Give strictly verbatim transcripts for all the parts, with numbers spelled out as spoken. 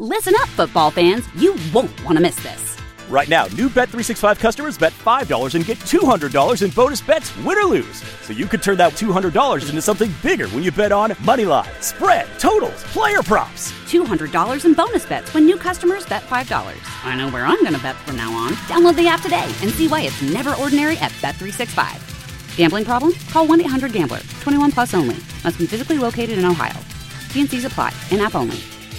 Listen up, football fans. You won't want to miss this. Right now, new Bet three sixty-five customers bet five dollars and get two hundred dollars in bonus bets, win or lose. So you could turn that two hundred dollars into something bigger when you bet on money line, spread, totals, player props. two hundred dollars in bonus bets when new customers bet five dollars. I know where I'm going to bet from now on. Download the app today and see why it's never ordinary at Bet three sixty-five. Gambling problem? Call one eight hundred gambler. twenty-one plus only. Must be physically located in Ohio. T and C's apply. In-app only.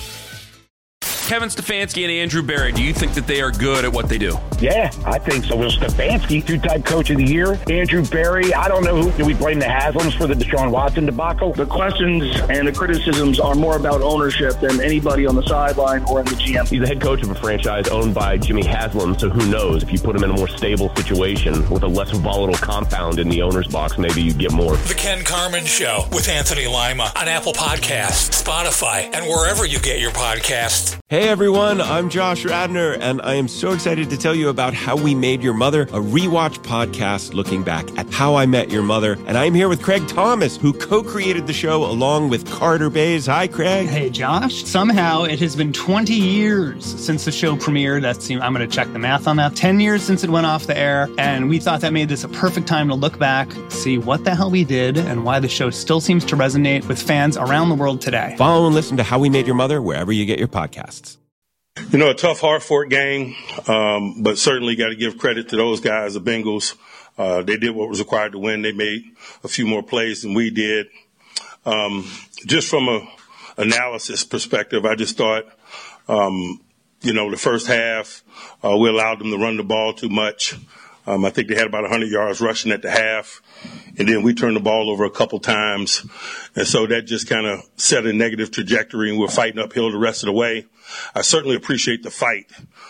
Kevin Stefanski and Andrew Berry, do you think that they are good at what they do? Yeah, I think so. Well, Stefanski, two-time coach of the year. Andrew Berry, I don't know who. Do we blame the Haslams for the Deshaun Watson debacle? The questions and the criticisms are more about ownership than anybody on the sideline or in the G M. He's the head coach of a franchise owned by Jimmy Haslam, so who knows? If you put him in a more stable situation with a less volatile compound in the owner's box, maybe you get more. The Ken Carman Show with Anthony Lima on Apple Podcasts, Spotify, and wherever you get your podcasts. Hey everyone, I'm Josh Radner, and I am so excited to tell you about How We Made Your Mother, a rewatch podcast looking back at How I Met Your Mother. And I'm here with Craig Thomas, who co-created the show along with Carter Bays. Hi, Craig. Hey, Josh. Somehow it has been twenty years since the show premiered. That's, I'm going to check the math on that. ten years since it went off the air, and we thought that made this a perfect time to look back, see what the hell we did, and why the show still seems to resonate with fans around the world today. Follow and listen to How We Made Your Mother wherever you get your podcasts. You know, a tough, hard-fought game, um, but certainly got to give credit to those guys, the Bengals. Uh, they did what was required to win. They made a few more plays than we did. Um, just from a analysis perspective, I just thought, um, you know, the first half, uh, we allowed them to run the ball too much. Um, I think they had about one hundred yards rushing at the half, and then we turned the ball over a couple times. And so that just kind of set a negative trajectory, and we're fighting uphill the rest of the way. I certainly appreciate the fight.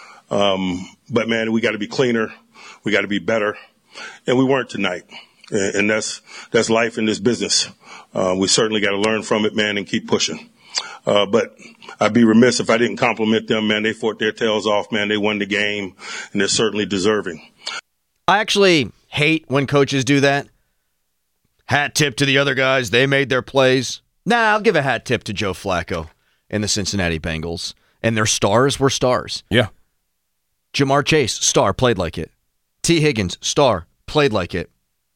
Um, but, man, we got to be cleaner. We got to be better. And we weren't tonight. And, and that's that's life in this business. Uh, we certainly got to learn from it, man, and keep pushing. Uh, but I'd be remiss if I didn't compliment them, man. They fought their tails off, man. They won the game, and they're certainly deserving. I actually hate when coaches do that. Hat tip to the other guys. They made their plays. Nah, I'll give a hat tip to Joe Flacco and the Cincinnati Bengals. And their stars were stars. Yeah. Jamar Chase, star, played like it. T. Higgins, star, played like it.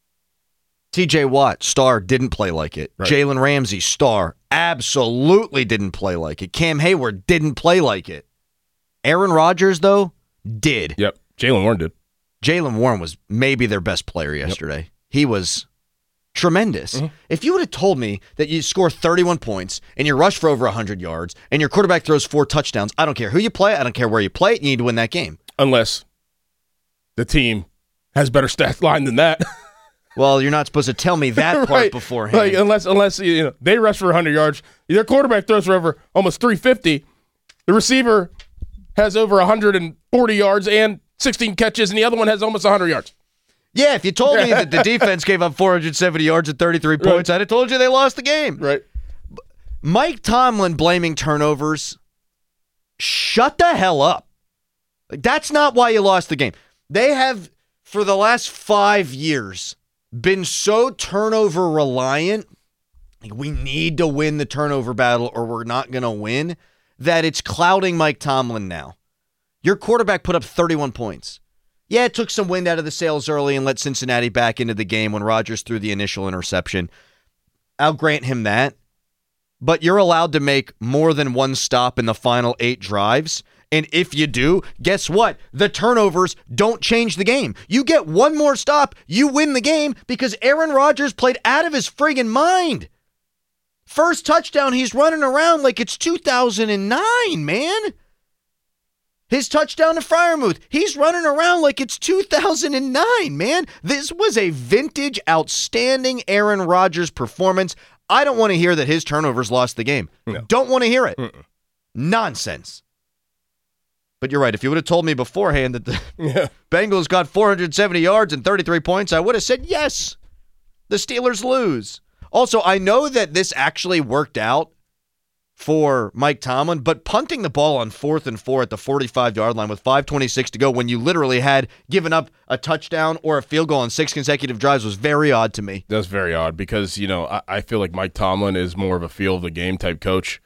T J. Watt, star, didn't play like it. Right. Jalen Ramsey, star, absolutely didn't play like it. Cam Hayward didn't play like it. Aaron Rodgers, though, did. Yep. Jaylen Warren did. Jaylen Warren was maybe their best player yesterday. Yep. He was tremendous. Mm-hmm. If you would have told me that you score thirty-one points and you rush for over one hundred yards and your quarterback throws four touchdowns, I don't care who you play, I don't care where you play, you need to win that game. Unless the team has better stat line than that. Well, you're not supposed to tell me that part right. beforehand. Like, unless unless you know they rush for one hundred yards, their quarterback throws for over almost three fifty. The receiver has over one hundred forty yards and sixteen catches, and the other one has almost one hundred yards. Yeah, if you told me that the defense gave up four hundred seventy yards and thirty-three points, right. I'd have told you they lost the game. Right. Mike Tomlin blaming turnovers, shut the hell up. Like, that's not why you lost the game. They have, for the last five years, been so turnover reliant, like we need to win the turnover battle or we're not going to win, that it's clouding Mike Tomlin now. Your quarterback put up thirty-one points. Yeah, it took some wind out of the sails early and let Cincinnati back into the game when Rodgers threw the initial interception. I'll grant him that. But you're allowed to make more than one stop in the final eight drives. And if you do, guess what? The turnovers don't change the game. You get one more stop, you win the game because Aaron Rodgers played out of his friggin' mind. First touchdown, he's running around like it's two thousand nine, man. His touchdown to Freiermuth, he's running around like it's two thousand nine, man. This was a vintage, outstanding Aaron Rodgers performance. I don't want to hear that his turnovers lost the game. No. Don't want to hear it. Mm-mm. Nonsense. But you're right. If you would have told me beforehand that the yeah. Bengals got four hundred seventy yards and thirty-three points, I would have said, yes, the Steelers lose. Also, I know that this actually worked out for Mike Tomlin, but punting the ball on fourth and four at the forty-five-yard line with five twenty-six to go when you literally had given up a touchdown or a field goal on six consecutive drives was very odd to me. That's very odd because, you know, I, I feel like Mike Tomlin is more of a feel of the game type coach.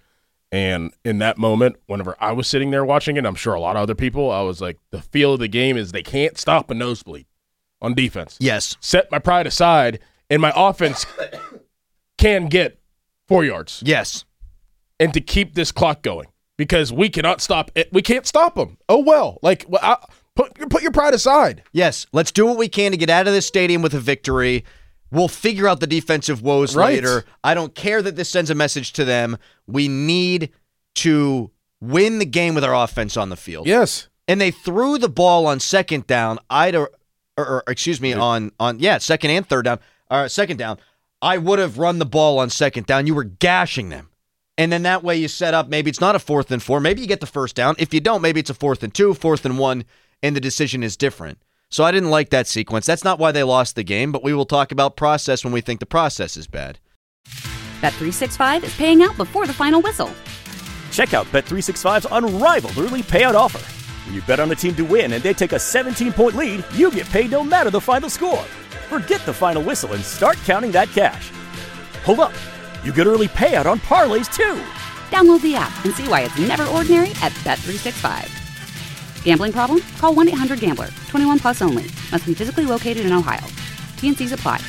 And in that moment, whenever I was sitting there watching it, I'm sure a lot of other people, I was like, the feel of the game is they can't stop a nosebleed on defense. Yes. Set my pride aside, and my offense can get four yards. Yes. And to keep this clock going, because we cannot stop it. We can't stop them. Oh, well. Like, well, I, put, put your pride aside. Yes. Let's do what we can to get out of this stadium with a victory. We'll figure out the defensive woes right. later. I don't care that this sends a message to them. We need to win the game with our offense on the field. Yes. And they threw the ball on second down. I'd, or, or excuse me, on, on yeah, second and third down, or second down. I would have run the ball on second down. You were gashing them. And then that way you set up, maybe it's not a fourth and four. Maybe you get the first down. If you don't, maybe it's a fourth and two, fourth and one, and the decision is different. So I didn't like that sequence. That's not why they lost the game, but we will talk about process when we think the process is bad. Bet three sixty-five is paying out before the final whistle. Check out Bet three sixty-five's unrivaled early payout offer. When you bet on a team to win and they take a seventeen-point lead, you get paid no matter the final score. Forget the final whistle and start counting that cash. Hold up. You get early payout on parlays, too. Download the app and see why it's never ordinary at Bet three sixty-five. Gambling problem? Call one eight hundred gambler. twenty-one plus only. Must be physically located in Ohio. T N Cs apply.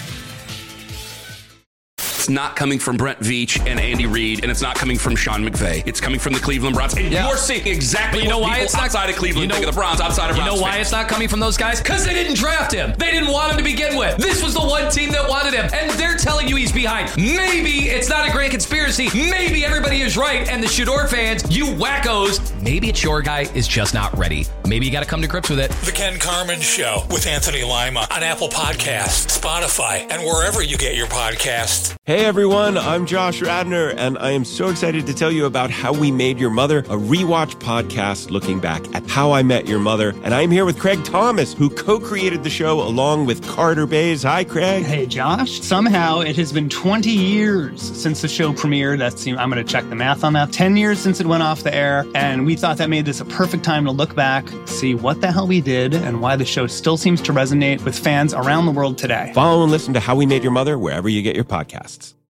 It's not coming from Brent Veach and Andy Reid, and it's not coming from Sean McVay. It's coming from the Cleveland Browns. And yeah. you're seeing exactly you know what why people it's not, outside of Cleveland you know, think of the Browns, outside of You Browns know why fans. it's not coming from those guys? Because they didn't draft him. They didn't want him to begin with. This was the one team that wanted him, and they're telling you he's behind. Maybe it's not a grand conspiracy. Maybe everybody is right, and the Shador fans, you wackos, maybe it's your guy is just not ready. Maybe you got to come to grips with it. The Ken Carman Show with Anthony Lima on Apple Podcasts, Spotify, and wherever you get your podcasts. Hey everyone, I'm Josh Radner, and I am so excited to tell you about How We Made Your Mother, a rewatch podcast looking back at How I Met Your Mother. And I'm here with Craig Thomas, who co-created the show along with Carter Bays. Hi, Craig. Hey, Josh. Somehow it has been twenty years since the show premiered. That's, I'm going to check the math on that. ten years since it went off the air, and we thought that made this a perfect time to look back, see what the hell we did, and why the show still seems to resonate with fans around the world today. Follow and listen to How We Made Your Mother wherever you get your podcasts.